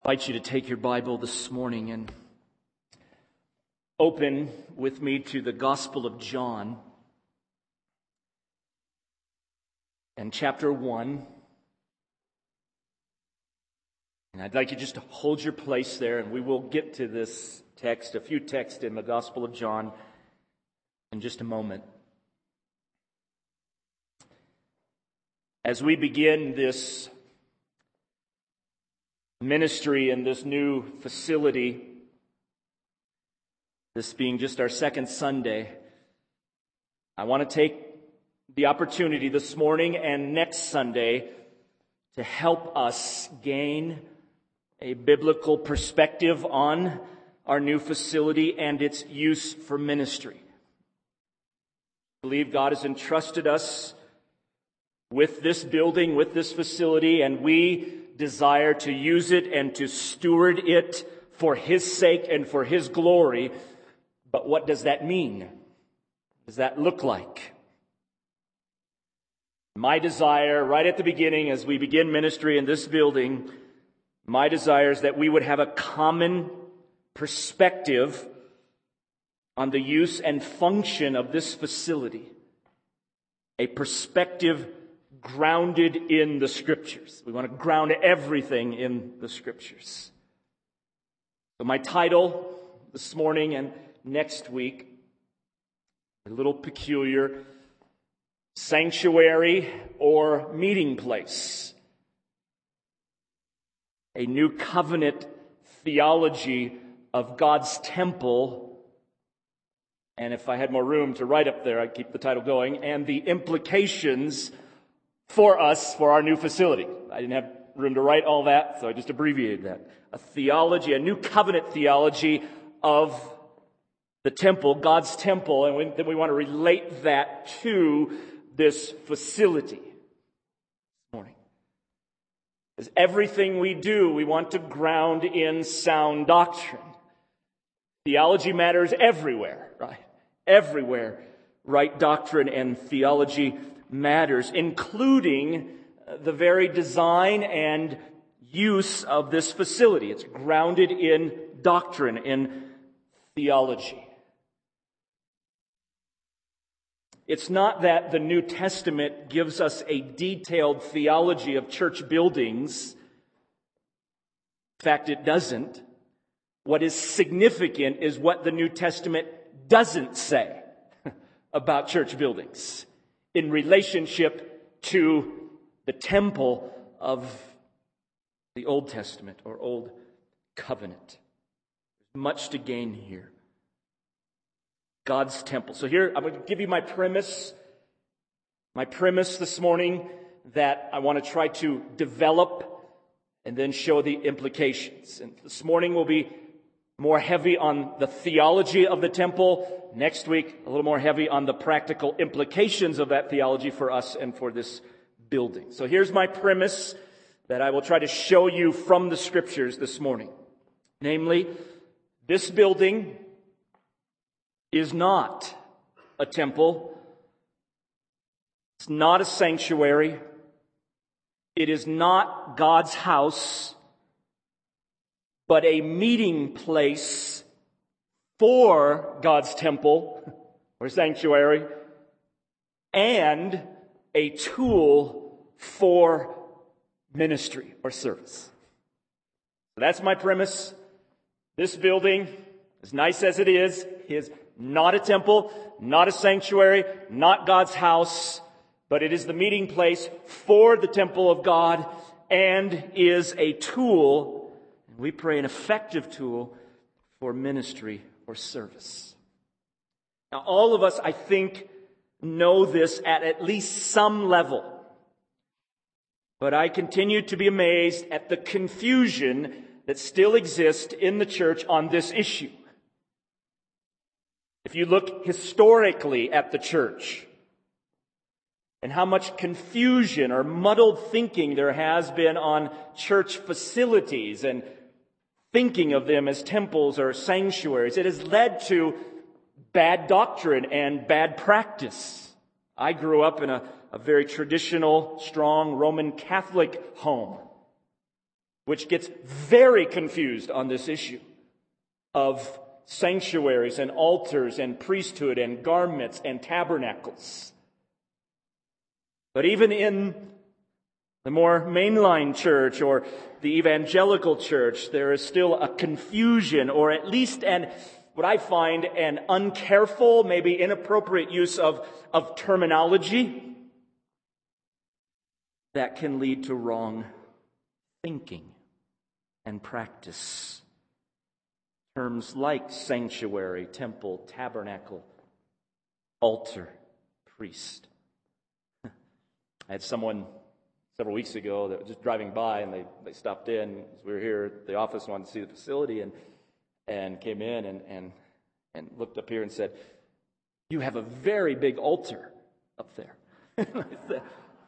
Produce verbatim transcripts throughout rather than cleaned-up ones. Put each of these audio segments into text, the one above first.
I invite you to take your Bible this morning and open with me to the Gospel of John and chapter one. And I'd like you just to hold your place there, and we will get to this text, a few texts in the Gospel of John in just a moment. As we begin this ministry in this new facility, this being just our second Sunday, I want to take the opportunity this morning and next Sunday to help us gain a biblical perspective on our new facility and its use for ministry. I believe God has entrusted us with this building, with this facility, and we desire to use it and to steward it for His sake and for His glory. But what does that mean? What does that look like? My desire, right at the beginning, as we begin ministry in this building, my desire is that we would have a common perspective on the use and function of this facility. A perspective grounded in the Scriptures. We want to ground everything in the Scriptures. So my title this morning and next week, a little peculiar: Sanctuary or Meeting Place. A new covenant theology of God's temple. And if I had more room to write up there, I'd keep the title going. And the implications for us, for our new facility. I didn't have room to write all that, so I just abbreviated that. A theology, a new covenant theology of the temple, God's temple, and we, then we want to relate that to this facility this morning. Because everything we do, we want to ground in sound doctrine. Theology matters everywhere, right? Everywhere, right doctrine and theology matters, including the very design and use of this facility. It's grounded in doctrine, in theology. It's not that the New Testament gives us a detailed theology of church buildings. In fact, it doesn't. What is significant is what the New Testament doesn't say about church buildings in relationship to the temple of the Old Testament or Old Covenant. There's much to gain here. God's temple. So here, I'm going to give you my premise. My premise this morning that I want to try to develop and then show the implications. And this morning will be more heavy on the theology of the temple. Next week, a little more heavy on the practical implications of that theology for us and for this building. So here's my premise that I will try to show you from the Scriptures this morning. Namely, this building is not a temple. It's not a sanctuary. It is not God's house, but a meeting place for God's temple or sanctuary and a tool for ministry or service. So that's my premise. This building, as nice as it is, is not a temple, not a sanctuary, not God's house, but it is the meeting place for the temple of God and is a tool, we pray an effective tool, for ministry or service. Now, all of us, I think, know this at at least some level. But I continue to be amazed at the confusion that still exists in the church on this issue. If you look historically at the church and how much confusion or muddled thinking there has been on church facilities and thinking of them as temples or sanctuaries, it has led to bad doctrine and bad practice. I grew up in a, a very traditional, strong Roman Catholic home which gets very confused on this issue of sanctuaries and altars and priesthood and garments and tabernacles. But even in the more mainline church or the evangelical church, there is still a confusion, or at least an, what I find, an uncareful, maybe inappropriate use of, of terminology that can lead to wrong thinking and practice. Terms like sanctuary, temple, tabernacle, altar, priest. I had someone several weeks ago that was just driving by, and they, they stopped in. As we were here at the office, wanted to see the facility, and and came in and, and, and looked up here and said, "You have a very big altar up there." I said,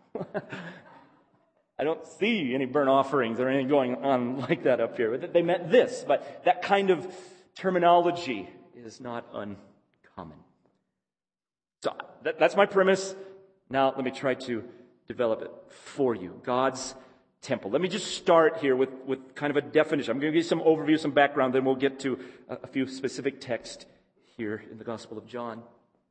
I don't see any burnt offerings or anything going on like that up here. They meant this, but that kind of terminology is not uncommon. So that, that's my premise. Now let me try to develop it for you. God's temple. Let me just start here with, with kind of a definition. I'm going to give you some overview, some background, then we'll get to a, a few specific texts here in the Gospel of John.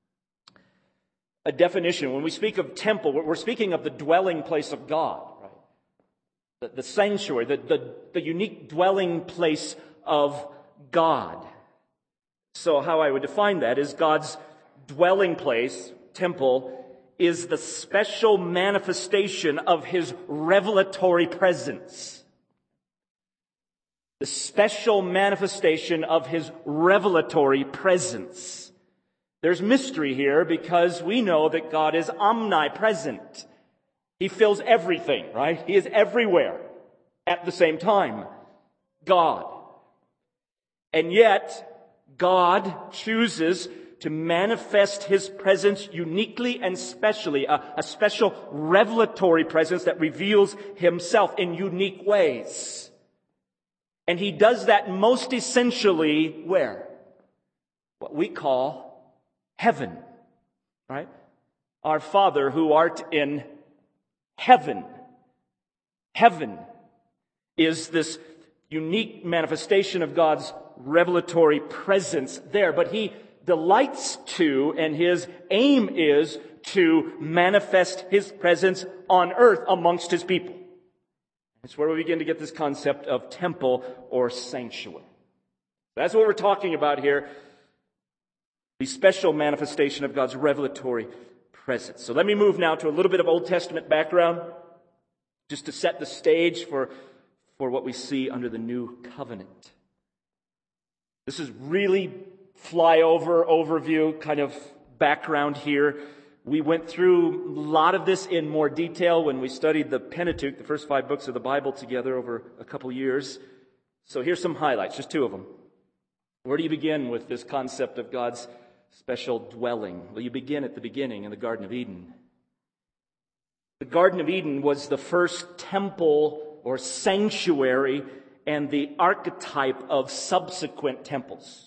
A definition. When we speak of temple, we're speaking of the dwelling place of God. The, the sanctuary, the, the, the unique dwelling place of God. So how I would define that is God's dwelling place, temple, is the special manifestation of His revelatory presence. The special manifestation of His revelatory presence. There's mystery here because we know that God is omnipresent. He fills everything, right? He is everywhere at the same time. God. And yet, God chooses to manifest His presence uniquely and specially, a, a special revelatory presence that reveals Himself in unique ways. And He does that most essentially where? What we call heaven, right? Our Father who art in heaven. Heaven is this unique manifestation of God's revelatory presence there. But He delights to, and His aim is to manifest His presence on earth amongst His people. That's where we begin to get this concept of temple or sanctuary. That's what we're talking about here. The special manifestation of God's revelatory presence. So let me move now to a little bit of Old Testament background, just to set the stage for, for what we see under the new covenant. This is really flyover, overview kind of background here. We went through a lot of this in more detail when we studied the Pentateuch, the first five books of the Bible, together over a couple years. So here's some highlights, just two of them. Where do you begin with this concept of God's special dwelling? Well, you begin at the beginning in the Garden of Eden. The Garden of Eden was the first temple or sanctuary and the archetype of subsequent temples.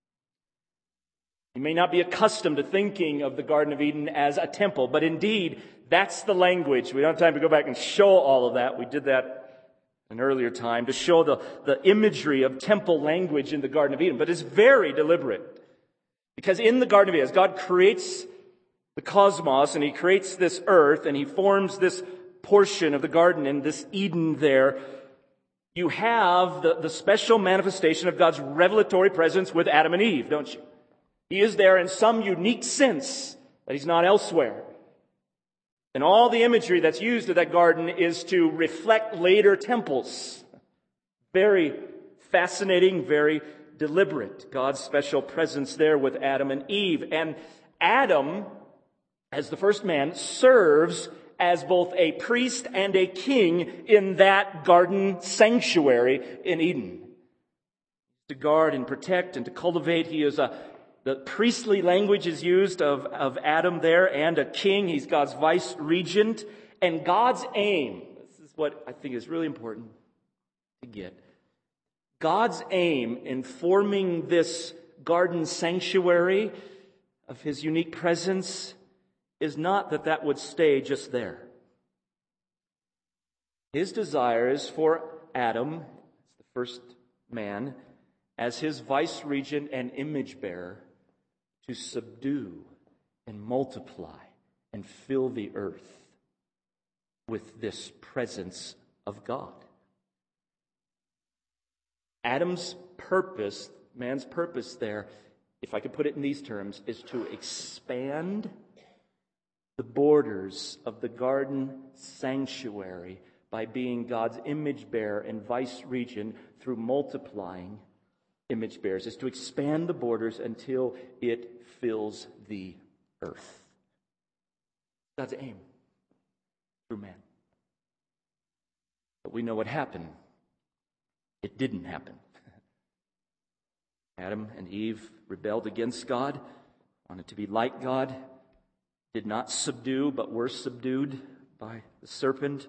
You may not be accustomed to thinking of the Garden of Eden as a temple, but indeed, that's the language. We don't have time to go back and show all of that. We did that an earlier time to show the, the imagery of temple language in the Garden of Eden. But it's very deliberate. Because in the Garden of Eden, as God creates the cosmos and He creates this earth and He forms this portion of the garden in this Eden there, you have the, the special manifestation of God's revelatory presence with Adam and Eve, don't you? He is there in some unique sense that He's not elsewhere. And all the imagery that's used of that garden is to reflect later temples. Very fascinating, very deliberate. God's special presence there with Adam and Eve. And Adam, as the first man, serves as both a priest and a king in that garden sanctuary in Eden. To guard and protect and to cultivate. He is a, the priestly language is used of, of Adam there, and a king. He's God's vice regent. And God's aim, this is what I think is really important to get. God's aim in forming this garden sanctuary of His unique presence is not that that would stay just there. His desire is for Adam, the first man, as his vice-regent and image bearer to subdue and multiply and fill the earth with this presence of God. Adam's purpose, man's purpose there, if I could put it in these terms, is to expand the borders of the garden sanctuary by being God's image bearer and vice-regent through multiplying image bearers, is to expand the borders until it fills the earth. God's aim through man. But we know what happened. It didn't happen. Adam and Eve rebelled against God, wanted to be like God, did not subdue, but were subdued by the serpent,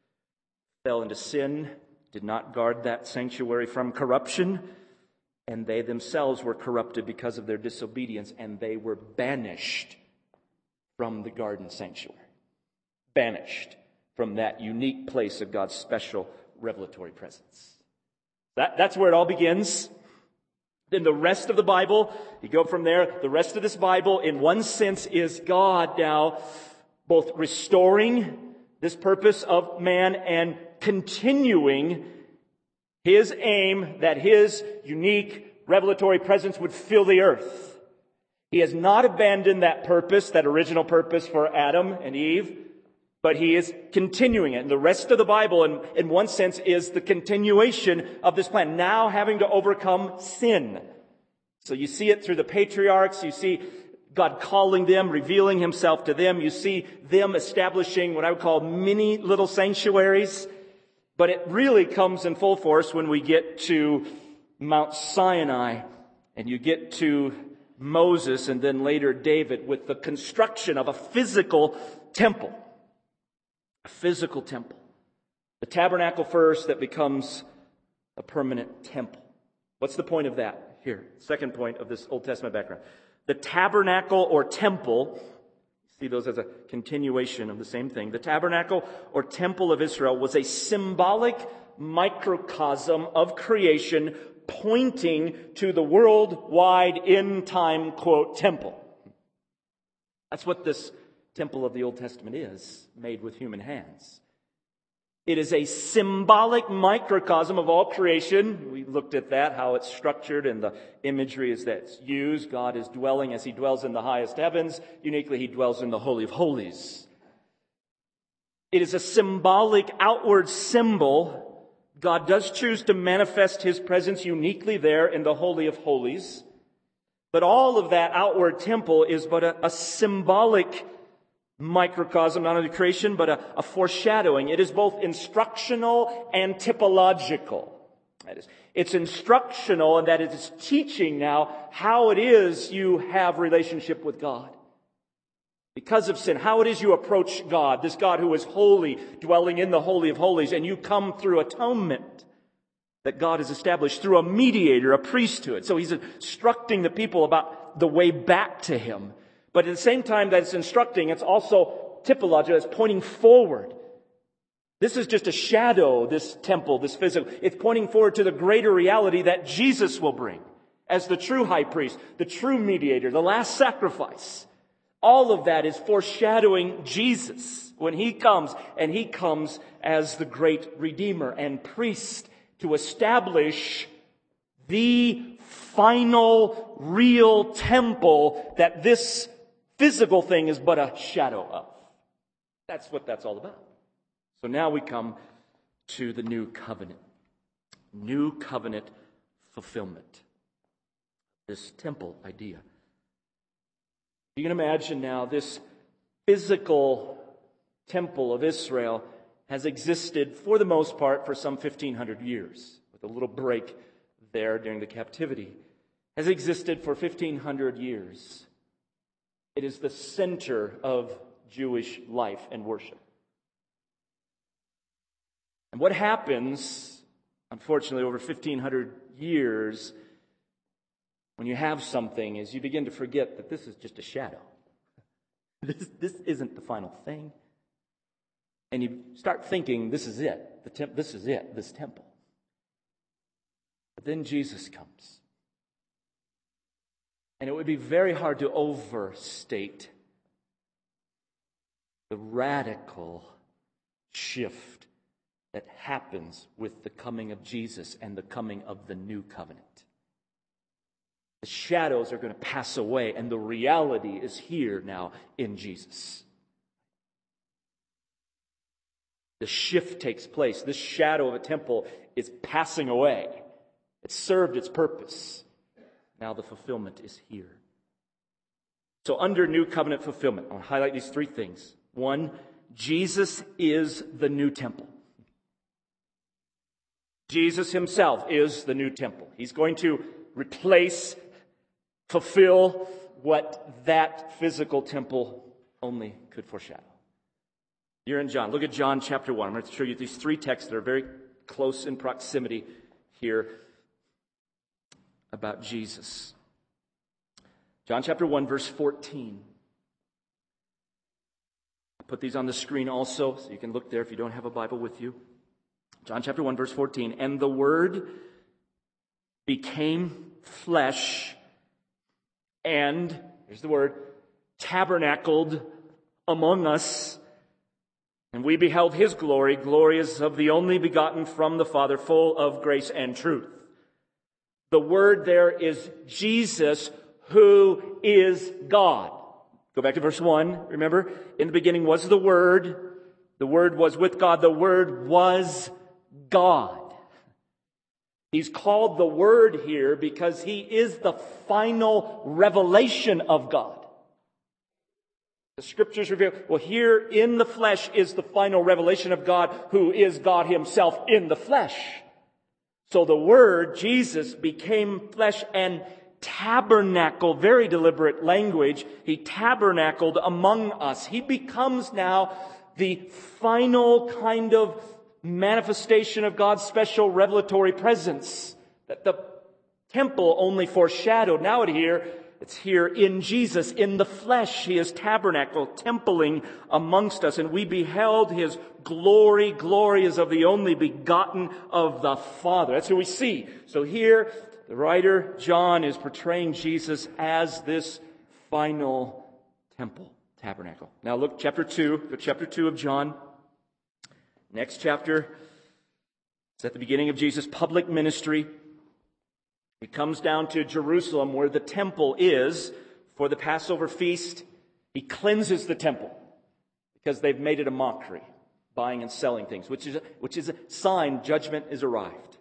fell into sin, did not guard that sanctuary from corruption, and they themselves were corrupted because of their disobedience, and they were banished from the garden sanctuary. Banished from that unique place of God's special revelatory presence. That, that's where it all begins. Then the rest of the Bible, you go from there, the rest of this Bible, in one sense, is God now both restoring this purpose of man and continuing His aim that His unique revelatory presence would fill the earth. He has not abandoned that purpose, that original purpose for Adam and Eve, but He is continuing it. And the rest of the Bible, in, in one sense, is the continuation of this plan, now having to overcome sin. So you see it through the patriarchs, you see God calling them, revealing Himself to them, you see them establishing what I would call mini little sanctuaries. But it really comes in full force when we get to Mount Sinai and you get to Moses and then later David with the construction of a physical temple. A physical temple. The tabernacle first that becomes a permanent temple. What's the point of that? Here, second point of this Old Testament background. The tabernacle or temple, see those as a continuation of the same thing. The tabernacle or temple of Israel was a symbolic microcosm of creation pointing to the worldwide end-time, quote, temple. That's what this temple of the Old Testament is, made with human hands. It is a symbolic microcosm of all creation. We looked at that, how it's structured and the imagery is that's used. God is dwelling as He dwells in the highest heavens. Uniquely, He dwells in the Holy of Holies. It is a symbolic outward symbol. God does choose to manifest His presence uniquely there in the Holy of Holies. But all of that outward temple is but a, a symbolic microcosm, not only creation, but a, a foreshadowing. It is both instructional and typological. That is, it's instructional in that it is teaching now how it is you have relationship with God. Because of sin, how it is you approach God, this God who is holy, dwelling in the Holy of Holies, and you come through atonement that God has established through a mediator, a priesthood. So He's instructing the people about the way back to Him. But at the same time that it's instructing, it's also typological. It's pointing forward. This is just a shadow, this temple, this physical. It's pointing forward to the greater reality that Jesus will bring as the true high priest, the true mediator, the last sacrifice. All of that is foreshadowing Jesus when He comes, and He comes as the great Redeemer and priest to establish the final real temple that this physical thing is but a shadow of. That's what that's all about. So now we come to the new covenant. New covenant fulfillment. This temple idea. You can imagine now this physical temple of Israel has existed for the most part for some fifteen hundred years, with a little break there during the captivity. Has existed for fifteen hundred years. It is the center of Jewish life and worship. And what happens, unfortunately, over fifteen hundred years, when you have something, is you begin to forget that this is just a shadow. This, this isn't the final thing. And you start thinking, this is it. The temp- this is it, this temple. But then Jesus comes. And it would be very hard to overstate the radical shift that happens with the coming of Jesus and the coming of the new covenant. The shadows are going to pass away, and the reality is here now in Jesus. The shift takes place. This shadow of a temple is passing away. It served its purpose. Now the fulfillment is here. So under new covenant fulfillment, I want to highlight these three things. One, Jesus is the new temple. Jesus himself is the new temple. He's going to replace, fulfill what that physical temple only could foreshadow. You're in John. Look at John chapter one. I'm going to show you these three texts that are very close in proximity here about Jesus. John chapter one, verse fourteen. I'll put these on the screen also, so you can look there if you don't have a Bible with you. John chapter one, verse fourteen. And the Word became flesh and, here's the word, tabernacled among us. And we beheld his glory. Glory is of the only begotten from the Father, full of grace and truth. The word there is Jesus, who is God. Go back to verse one. Remember, in the beginning was the Word. The Word was with God. The Word was God. He's called the Word here because he is the final revelation of God. The Scriptures reveal, well, here in the flesh is the final revelation of God, who is God himself in the flesh. So the Word, Jesus, became flesh and tabernacled, very deliberate language. He tabernacled among us. He becomes now the final kind of manifestation of God's special revelatory presence that the temple only foreshadowed. Now it here, it's here in Jesus, in the flesh. He is tabernacled, templing amongst us, and we beheld his glory. Glory is of the only begotten of the Father. That's who we see. So here, the writer John is portraying Jesus as this final temple, tabernacle. Now look, chapter two, look, chapter two of John. Next chapter, it's at the beginning of Jesus' public ministry. He comes down to Jerusalem where the temple is for the Passover feast. He cleanses the temple because they've made it a mockery, buying and selling things, which is a, which is a sign judgment is arrived.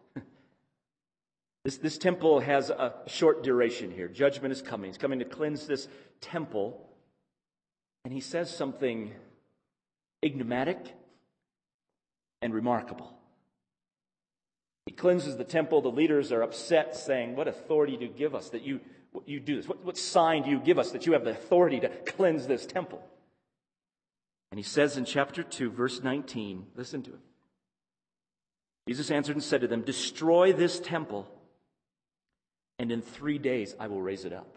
This, this temple has a short duration here. Judgment is coming. He's coming to cleanse this temple. And he says something enigmatic and remarkable. He cleanses the temple. The leaders are upset, saying, what authority do you give us that you, you do this? What, what sign do you give us that you have the authority to cleanse this temple? And he says in chapter two, verse nineteen, listen to it. Jesus answered and said to them, destroy this temple, and in three days I will raise it up.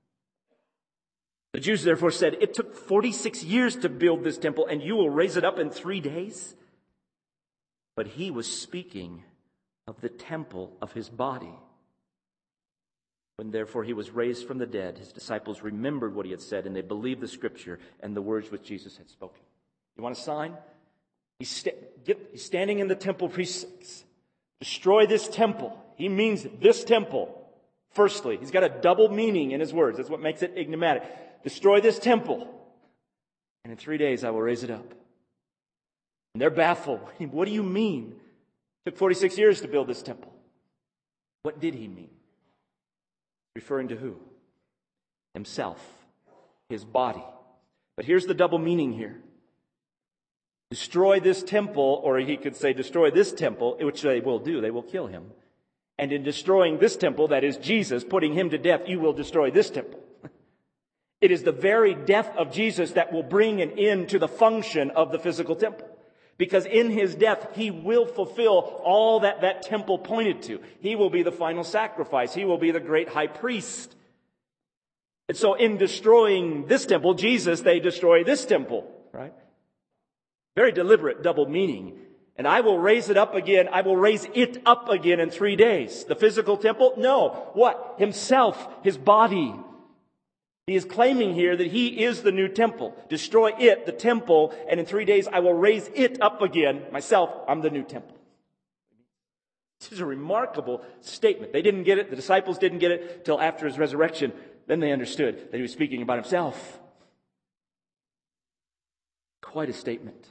The Jews therefore said, it took forty-six years to build this temple, and you will raise it up in three days? But he was speaking of the temple of his body. When therefore he was raised from the dead, his disciples remembered what he had said, and they believed the scripture and the words which Jesus had spoken. You want a sign? He's, st- get, he's standing in the temple precincts. Destroy this temple. He means this temple. Firstly, he's got a double meaning in his words. That's what makes it enigmatic. Destroy this temple, and in three days I will raise it up. And they're baffled. What do you mean? It took forty-six years to build this temple. What did he mean? Referring to who? Himself. His body. But here's the double meaning here. Destroy this temple, or he could say destroy this temple, which they will do. They will kill him. And in destroying this temple, that is Jesus, putting him to death, you will destroy this temple. It is the very death of Jesus that will bring an end to the function of the physical temple. Because in his death, he will fulfill all that that temple pointed to. He will be the final sacrifice. He will be the great high priest. And so in destroying this temple, Jesus, they destroy this temple, right? Very deliberate double meaning. and I will raise it up again. I will raise it up again in three days. The physical temple? No. What? Himself, his body. He is claiming here that he is the new temple. Destroy it, the temple, and in three days I will raise it up again. Myself, I'm the new temple. This is a remarkable statement. They didn't get it. The disciples didn't get it till after his resurrection. Then they understood that he was speaking about himself. Quite a statement.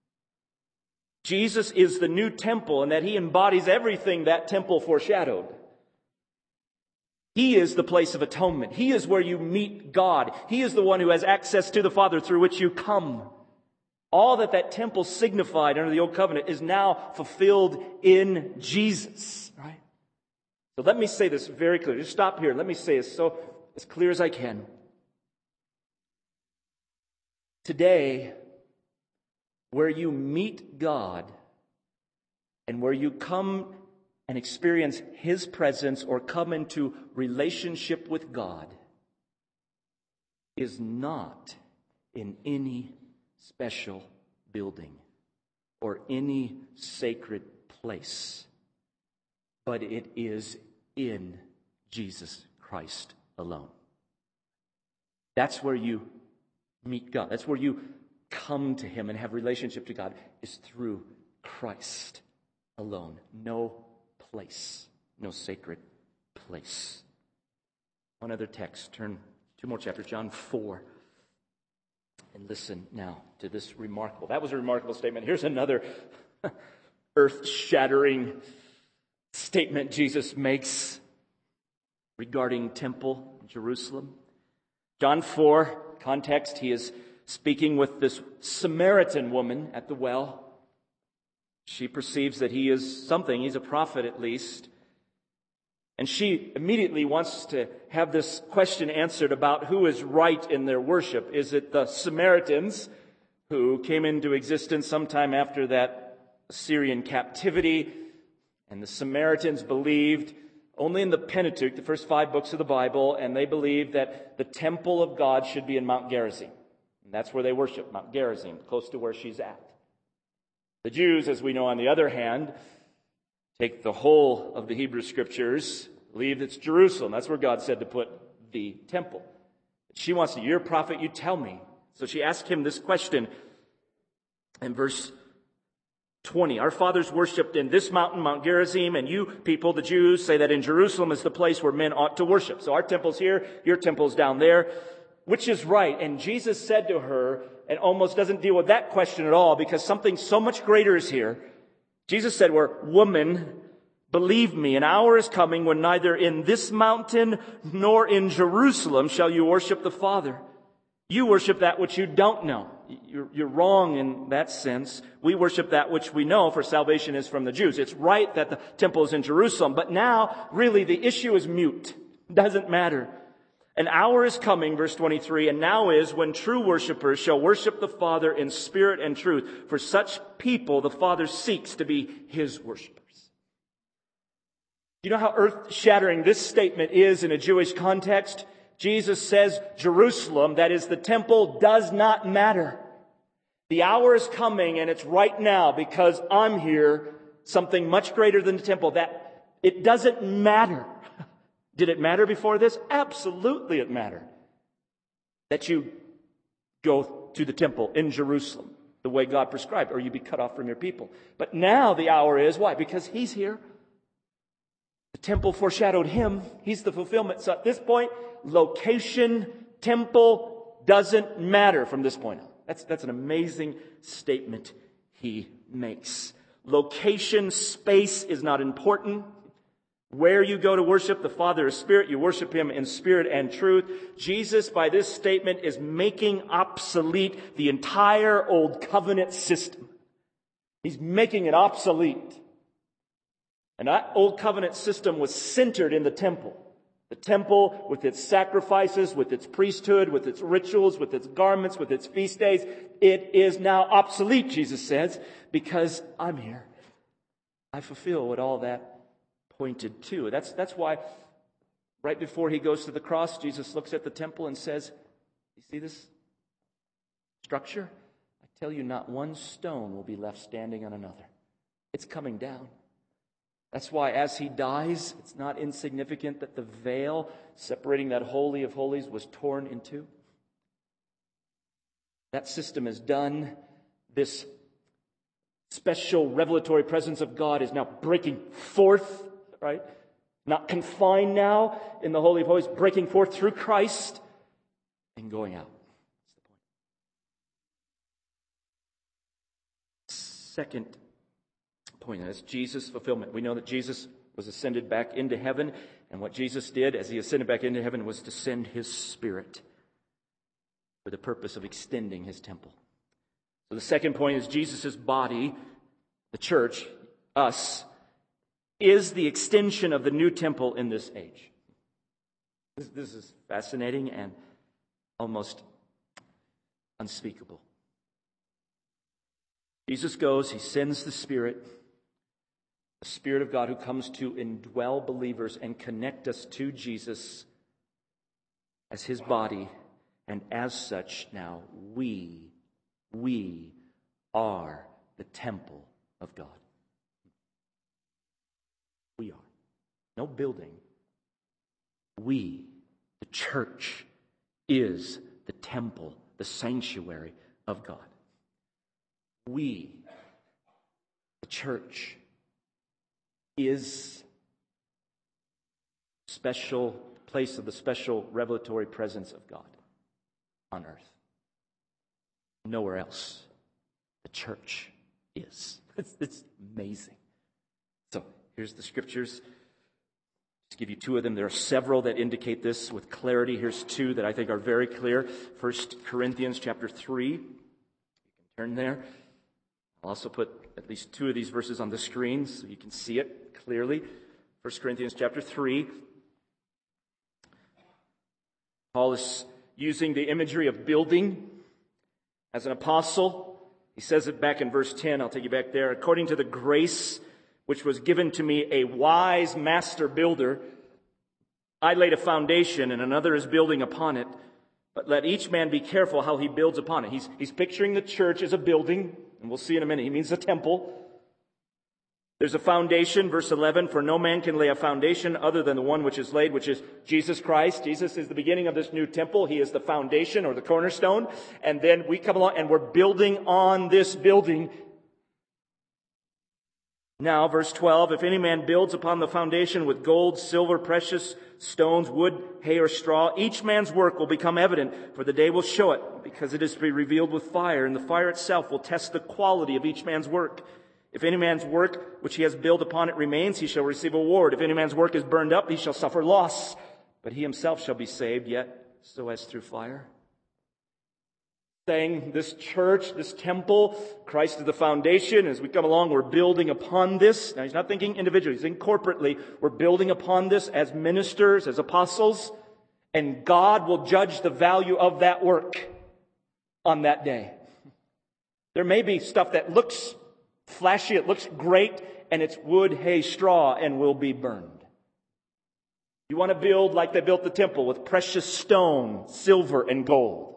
Jesus is the new temple and that he embodies everything that temple foreshadowed. He is the place of atonement. He is where you meet God. He is the one who has access to the Father through which you come. All that that temple signified under the Old Covenant is now fulfilled in Jesus. Right? So let me say this very clearly. Just stop here. Let me say this so as clear as I can. Today, where you meet God and where you come and experience his presence or come into relationship with God is not in any special building or any sacred place, but it is in Jesus Christ alone. That's where you meet God. That's where you come to him and have relationship to God, is through Christ alone. No place, no sacred place. One other text, turn two more chapters, John four. And listen now to this remarkable, that was a remarkable statement. Here's another earth-shattering statement Jesus makes regarding temple in Jerusalem. John four, context, he is speaking with this Samaritan woman at the well. She perceives that he is something, he's a prophet at least. And she immediately wants to have this question answered about who is right in their worship. Is it the Samaritans who came into existence sometime after that Assyrian captivity? And the Samaritans believed only in the Pentateuch, the first five books of the Bible, and they believed that the temple of God should be in Mount Gerizim. And that's where they worship, Mount Gerizim, close to where she's at. The Jews, as we know on the other hand, take the whole of the Hebrew Scriptures, believe it's Jerusalem. That's where God said to put the temple. She wants to, you're a prophet, you tell me. So she asked him this question in verse twenty. Our fathers worshipped in this mountain, Mount Gerizim, and you people, the Jews, say that in Jerusalem is the place where men ought to worship. So our temple's here, your temple's down there. Which is right? And Jesus said to her, and almost doesn't deal with that question at all, because something so much greater is here. Jesus said, "Well, woman, believe me, an hour is coming when neither in this mountain nor in Jerusalem shall you worship the Father. You worship that which you don't know." You're, you're wrong in that sense. We worship that which we know, for salvation is from the Jews. It's right that the temple is in Jerusalem, but now, really, the issue is mute. It doesn't matter. An hour is coming, verse twenty-three, and now is when true worshipers shall worship the Father in spirit and truth. For such people the Father seeks to be his worshipers. You know how earth-shattering this statement is in a Jewish context? Jesus says Jerusalem, that is the temple, does not matter. The hour is coming, and it's right now because I'm here, something much greater than the temple, that it doesn't matter. Did it matter before this? Absolutely it mattered. That you go to the temple in Jerusalem the way God prescribed, or you be cut off from your people. But now the hour is, why? Because he's here. The temple foreshadowed him. He's the fulfillment. So at this point, location, temple doesn't matter from this point on. That's, that's an amazing statement he makes. Location, space is not important. Where you go to worship the Father is Spirit, you worship him in spirit and truth. Jesus, by this statement, is making obsolete the entire Old Covenant system. He's making it obsolete. And that Old Covenant system was centered in the temple. The temple with its sacrifices, with its priesthood, with its rituals, with its garments, with its feast days. It is now obsolete, Jesus says, because I'm here. I fulfill what all that pointed to. That's, that's why right before he goes to the cross, Jesus looks at the temple and says, you see this structure? I tell you, not one stone will be left standing on another. It's coming down. That's why as he dies, it's not insignificant that the veil separating that Holy of Holies was torn in two. That system is done. This special revelatory presence of God is now breaking forth, right? Not confined now in the Holy of Holies, breaking forth through Christ and going out. That's the point. Second point is Jesus' fulfillment. We know that Jesus was ascended back into heaven, and what Jesus did as he ascended back into heaven was to send his Spirit for the purpose of extending his temple. So the second point is Jesus' body, the church, us, is the extension of the new temple in this age. This, this is fascinating and almost unspeakable. Jesus goes, he sends the Spirit, the Spirit of God who comes to indwell believers and connect us to Jesus as his body. And as such, now we, we are the temple of God. We are. No building. We, the church, is the temple, the sanctuary of God. We, the church, is special place of the special revelatory presence of God on earth. Nowhere else the church is. It's, it's amazing. So here's the scriptures. Just give you two of them. There are several that indicate this with clarity. Here's two that I think are very clear. First Corinthians chapter three. You can turn there. I'll also put at least two of these verses on the screen so you can see it clearly. First Corinthians chapter three. Paul is using the imagery of building as an apostle. He says it back in verse ten. I'll take you back there. According to the grace which was given to me, a wise master builder, I laid a foundation and another is building upon it. But let each man be careful how he builds upon it. He's, he's picturing the church as a building, and we'll see in a minute. He means a temple. There's a foundation, verse eleven, for no man can lay a foundation other than the one which is laid, which is Jesus Christ. Jesus is the beginning of this new temple. He is the foundation or the cornerstone. And then we come along and we're building on this building. Now, verse twelve, if any man builds upon the foundation with gold, silver, precious stones, wood, hay, or straw, each man's work will become evident, for the day will show it, because it is to be revealed with fire, and the fire itself will test the quality of each man's work. If any man's work which he has built upon it remains, he shall receive a reward. If any man's work is burned up, he shall suffer loss, but he himself shall be saved, yet so as through fire. Saying this church, this temple, Christ is the foundation. As we come along, we're building upon this. Now, he's not thinking individually. He's thinking corporately. We're building upon this as ministers, as apostles. And God will judge the value of that work on that day. There may be stuff that looks flashy, it looks great, and it's wood, hay, straw, and will be burned. You want to build like they built the temple with precious stone, silver, and gold.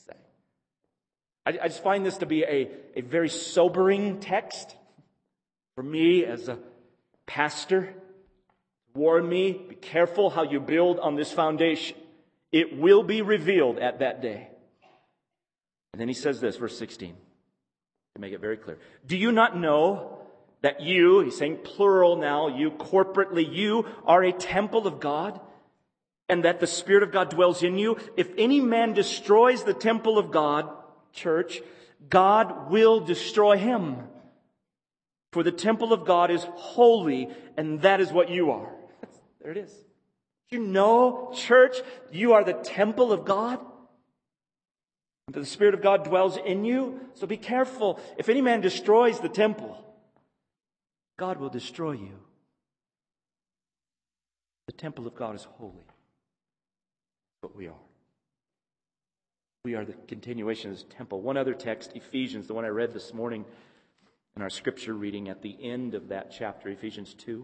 I just find this to be a, a very sobering text for me as a pastor. Warn me, be careful how you build on this foundation. It will be revealed at that day. And then he says this, verse sixteen, to make it very clear. Do you not know that you, he's saying plural now, you corporately, you are a temple of God, and that the Spirit of God dwells in you? If any man destroys the temple of God, church, God will destroy him. For the temple of God is holy, and that is what you are. There it is. You know, church, you are the temple of God. And the Spirit of God dwells in you. So be careful. If any man destroys the temple, God will destroy you. The temple of God is holy. That's what we are. We are the continuation of this temple. One other text, Ephesians, the one I read this morning in our scripture reading at the end of that chapter, Ephesians two.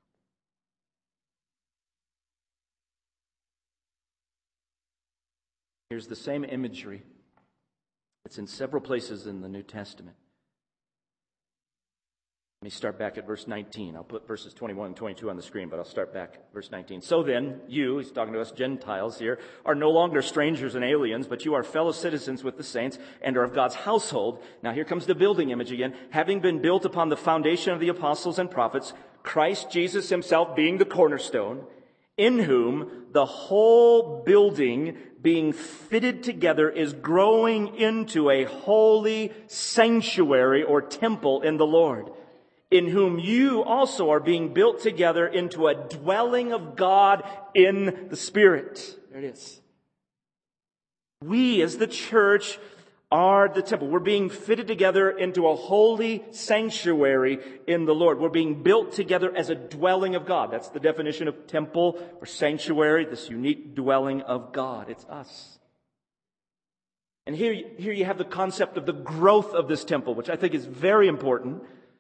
Here's the same imagery. It's in several places in the New Testament. Let me start back at verse nineteen. I'll put verses twenty-one and twenty-two on the screen, but I'll start back at verse nineteen. So then, you, he's talking to us Gentiles here, are no longer strangers and aliens, but you are fellow citizens with the saints and are of God's household. Now here comes the building image again. Having been built upon the foundation of the apostles and prophets, Christ Jesus himself being the cornerstone, in whom the whole building being fitted together is growing into a holy sanctuary or temple in the Lord, in whom you also are being built together into a dwelling of God in the Spirit. There it is. We as the church are the temple. We're being fitted together into a holy sanctuary in the Lord. We're being built together as a dwelling of God. That's the definition of temple or sanctuary, this unique dwelling of God. It's us. And here, here you have the concept of the growth of this temple, which I think is very important.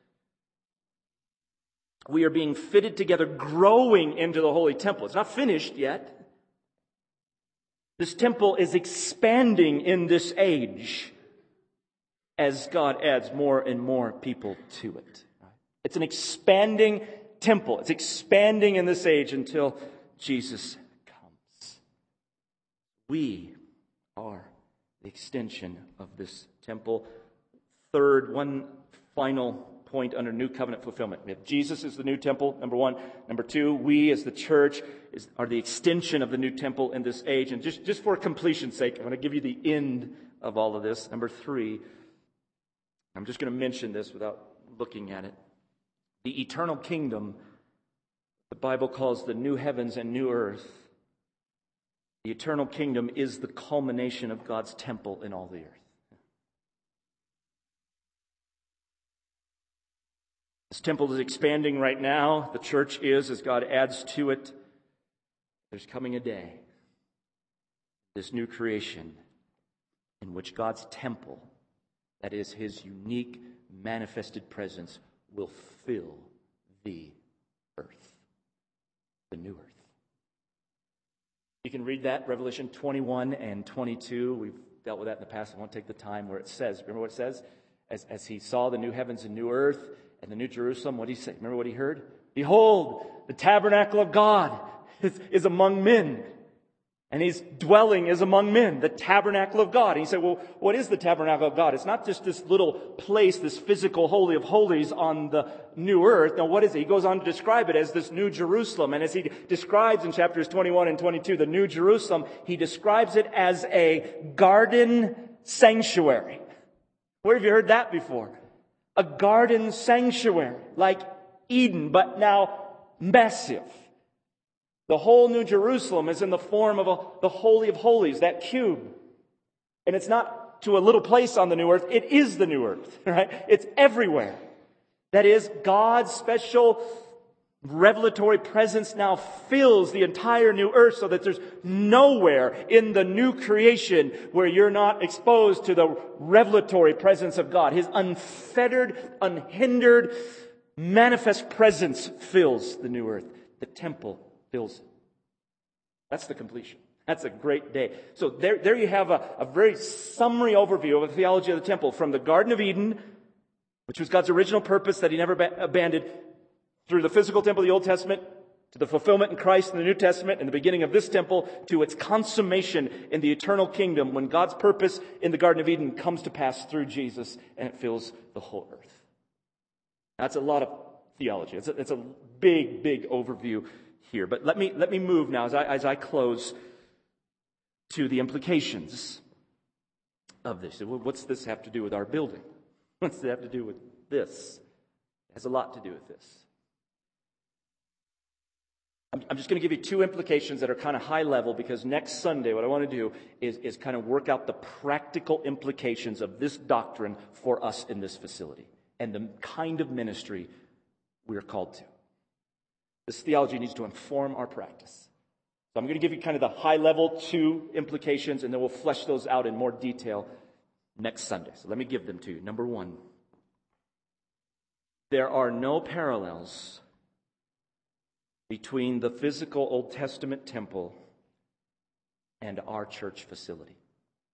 We are being fitted together, growing into the holy temple. It's not finished yet. This temple is expanding in this age as God adds more and more people to it. It's an expanding temple. It's expanding in this age until Jesus comes. We are the extension of this temple. Third, one final point under new covenant fulfillment. We have Jesus is the new temple, number one. Number two, we as the church is, are the extension of the new temple in this age. And just, just for completion's sake, I'm going to give you the end of all of this. Number three, I'm just going to mention this without looking at it. The eternal kingdom, the Bible calls the new heavens and new earth. The eternal kingdom is the culmination of God's temple in all the earth. This temple is expanding right now. The church is, as God adds to it. There's coming a day, this new creation, in which God's temple, that is his unique manifested presence, will fill the earth, the new earth. You can read that, Revelation twenty-one and twenty-two. We've dealt with that in the past. I won't take the time where it says, remember what it says? As, as he saw the new heavens and new earth, and the New Jerusalem, what did he say? Remember what he heard? Behold, the tabernacle of God is, is among men. And his dwelling is among men, the tabernacle of God. And he said, well, what is the tabernacle of God? It's not just this little place, this physical holy of holies on the new earth. Now, what is it? He goes on to describe it as this new Jerusalem. And as he describes in chapters twenty-one and twenty-two, the new Jerusalem, he describes it as a garden sanctuary. Where have you heard that before? A garden sanctuary, like Eden, but now massive. The whole New Jerusalem is in the form of a, the Holy of Holies, that cube. And it's not to a little place on the new earth. It is the new earth, right? It's everywhere. That is, God's special revelatory presence now fills the entire new earth so that there's nowhere in the new creation where you're not exposed to the revelatory presence of God. His unfettered, unhindered, manifest presence fills the new earth. The temple fills it. That's the completion. That's a great day. So there, there you have a, a very summary overview of the theology of the temple from the Garden of Eden, which was God's original purpose that he never ba- abandoned, through the physical temple of the Old Testament, to the fulfillment in Christ in the New Testament, and the beginning of this temple, to its consummation in the eternal kingdom when God's purpose in the Garden of Eden comes to pass through Jesus and it fills the whole earth. That's a lot of theology. It's a, it's a big, big overview here. But let me let me move now as I, as I close to the implications of this. Well, what's this have to do with our building? What's it have to do with this? It has a lot to do with this. I'm just going to give you two implications that are kind of high level, because next Sunday what I want to do is, is kind of work out the practical implications of this doctrine for us in this facility and the kind of ministry we are called to. This theology needs to inform our practice. So I'm going to give you kind of the high level two implications, and then we'll flesh those out in more detail next Sunday. So let me give them to you. Number one, there are no parallels between the physical Old Testament temple and our church facility.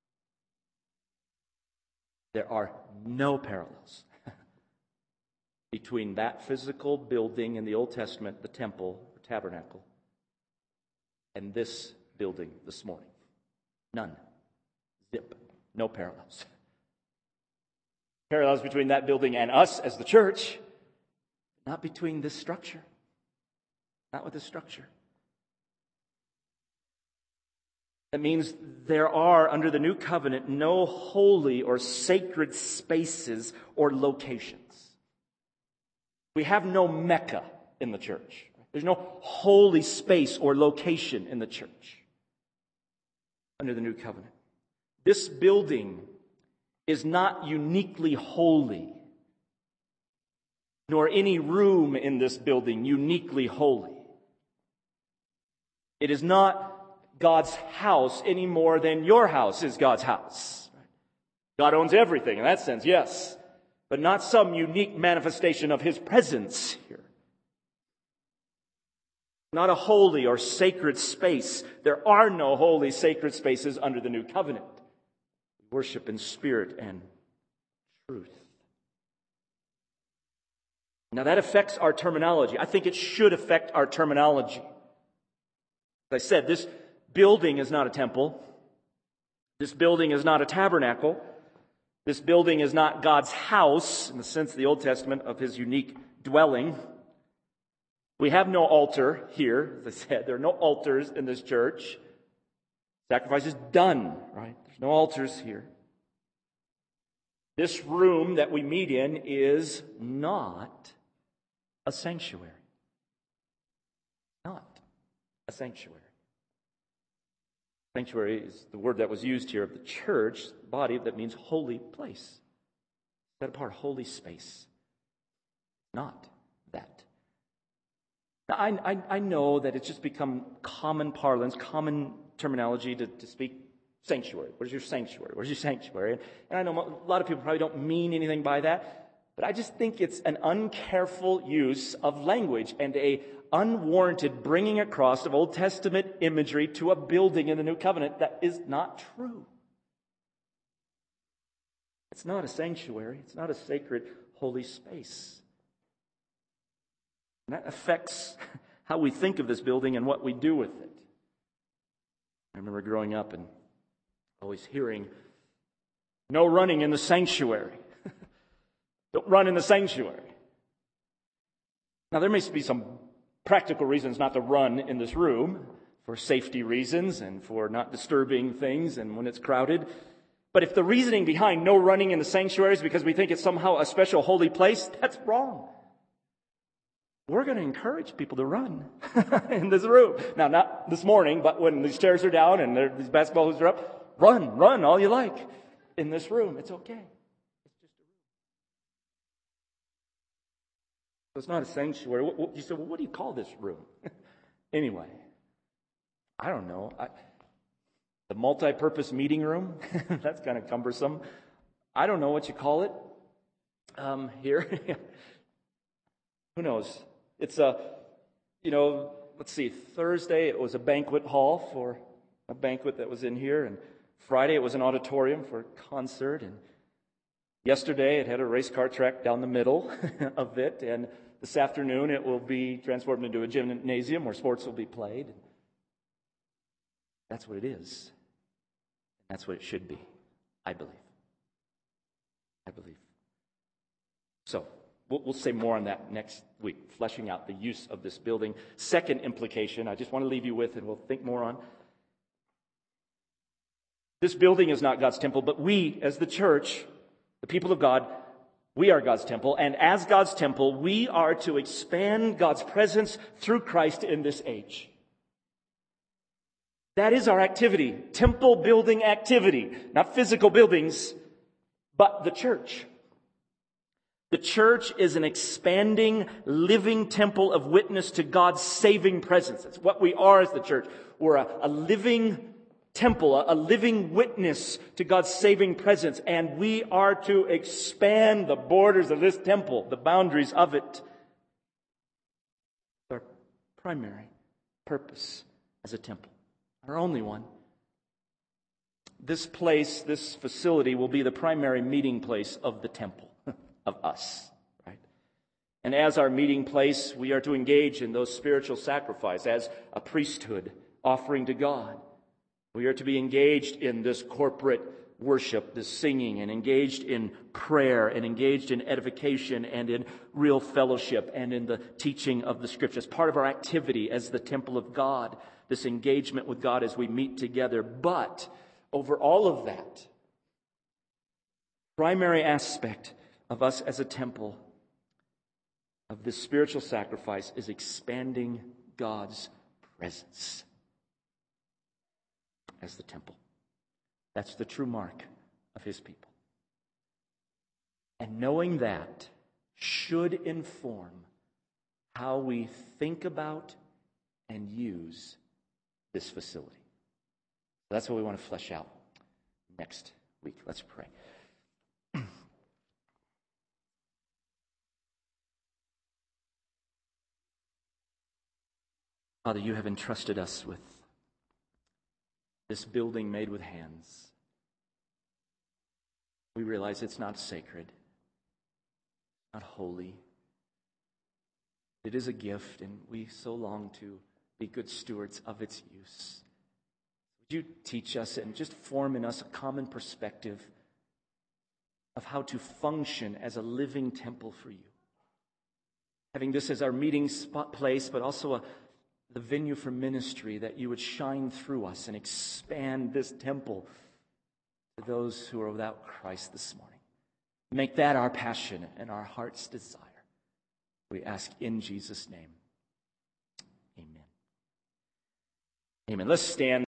There are no parallels. between that physical building in the Old Testament, the temple, the tabernacle, and this building this morning? None. Zip. No parallels. Parallels between that building and us as the church, not between this structure. Not with this structure. That means there are, under the new covenant, no holy or sacred spaces or locations. We have no Mecca in the church. There's no holy space or location in the church under the new covenant. This building is not uniquely holy, nor any room in this building uniquely holy. It is not God's house any more than your house is God's house. God owns everything in that sense, yes, but not some unique manifestation of His presence here. Not a holy or sacred space. There are no holy sacred spaces under the new covenant. Worship in spirit and truth. Now that affects our terminology. I think it should affect our terminology. As I said, this building is not a temple. This building is not a tabernacle. This building is not God's house, in the sense of the Old Testament, of His unique dwelling. We have no altar here. As I said, there are no altars in this church. Sacrifice is done, right? There's no altars here. This room that we meet in is not a sanctuary. Not a sanctuary. Sanctuary is the word that was used here of the church, body, that means holy place. Set apart, holy space. Not that. Now, I, I, I know that it's just become common parlance, common terminology to, to speak sanctuary. Where's your sanctuary? Where's your sanctuary? And I know a lot of people probably don't mean anything by that, but I just think it's an uncareful use of language and a unwarranted bringing across of Old Testament imagery to a building in the New Covenant that is not true. It's not a sanctuary. It's not a sacred, holy space. And that affects how we think of this building and what we do with it. I remember growing up and always hearing, no running in the sanctuary. Don't run in the sanctuary. Now, there may be some practical reasons not to run in this room, for safety reasons and for not disturbing things and when it's crowded. But if the reasoning behind no running in the sanctuary is because we think it's somehow a special holy place, that's wrong. We're going to encourage people to run in this room. Now, not this morning, but when these chairs are down and these basketball hoops are up, run, run all you like in this room. It's okay. It's just a room. So it's not a sanctuary. You say, well, what do you call this room? Anyway, I don't know. I, the multi-purpose meeting room? That's kind of cumbersome. I don't know what you call it um, here. Who knows? It's a, you know, let's see, Thursday it was a banquet hall for a banquet that was in here, and Friday it was an auditorium for a concert, and yesterday it had a race car track down the middle of it, and this afternoon it will be transformed into a gymnasium where sports will be played. That's what it is. That's what it should be, I believe. I believe. So, we'll say more on that next week, fleshing out the use of this building. Second implication, I just want to leave you with, and we'll think more on. This building is not God's temple, but we, as the church, the people of God, we are God's temple. And as God's temple, we are to expand God's presence through Christ in this age. That is our activity, temple building activity. Not physical buildings, but the church. The church is an expanding, living temple of witness to God's saving presence. It's what we are as the church. We're a, a living temple, a, a living witness to God's saving presence. And we are to expand the borders of this temple, the boundaries of it. Our primary purpose as a temple, our only one. This place, this facility will be the primary meeting place of the temple. Of us, right? And as our meeting place, we are to engage in those spiritual sacrifices as a priesthood offering to God. We are to be engaged in this corporate worship, this singing, and engaged in prayer, and engaged in edification, and in real fellowship, and in the teaching of the Scriptures. Part of our activity as the temple of God, this engagement with God as we meet together. But over all of that, primary aspect of us as a temple, of this spiritual sacrifice, is expanding God's presence as the temple. That's the true mark of His people. And knowing that should inform how we think about and use this facility. That's what we want to flesh out next week. Let's pray. Father, you have entrusted us with this building made with hands. We realize it's not sacred, not holy. It is a gift, and we so long to be good stewards of its use. Would you teach us and just form in us a common perspective of how to function as a living temple for you? Having this as our meeting spot place, but also a the venue for ministry, that you would shine through us and expand this temple to those who are without Christ this morning. Make that our passion and our heart's desire. We ask in Jesus' name. Amen. Amen. Let's stand.